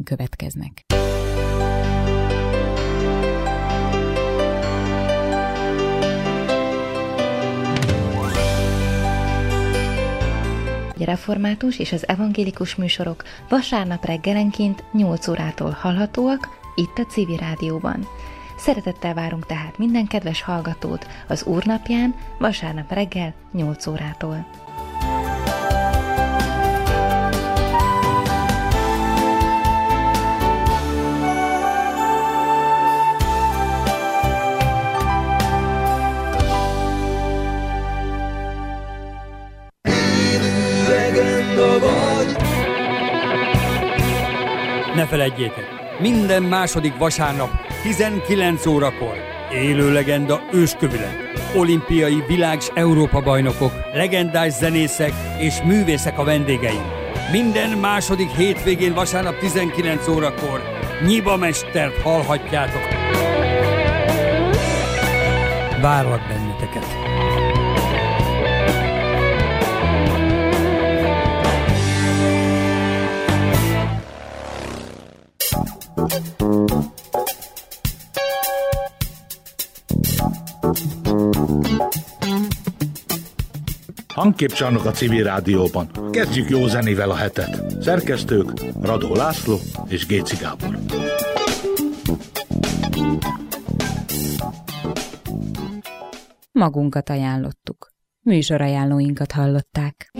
következnek. A református és az evangélikus műsorok vasárnap reggelenként 8 órától hallhatóak itt a Civil Rádióban. Szeretettel várunk tehát minden kedves hallgatót az Úrnapján vasárnap reggel 8 órától. Ne feledjétek, minden második vasárnap 19 órakor élő legenda őskövület, olimpiai világ- és Európa-bajnokok, legendás zenészek és művészek a vendégeim. Minden második hétvégén vasárnap 19 órakor Nyiba Mestert hallhatjátok. Várlak benneteket! Hangképcsarnok a Civil Rádióban. Kezdjük jó zenével a hetet. Szerkesztők Radó László és Géci Gábor. Magunkat ajánlottuk. Műsorajánlóinkat hallották.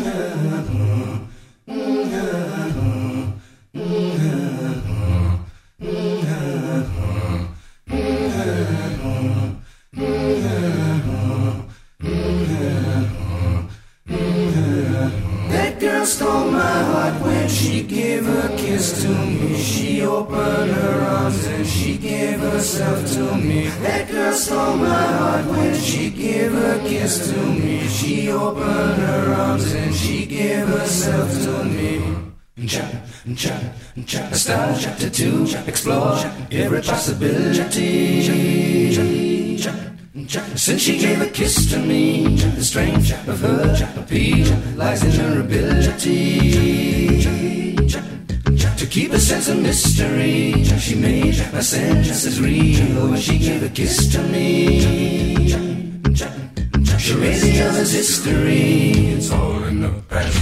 Stole my heart when she gave a kiss to me. She opened her arms and she gave herself to me. That girl stole my heart when she gave a kiss to me. She opened her arms and she gave herself to me. Start to explore every possibility. Since she gave a kiss to me, the strength of her appeal lies in her ability to keep a sense of mystery. She made my senses real when she gave a kiss to me. She made the other's history. It's all in the past.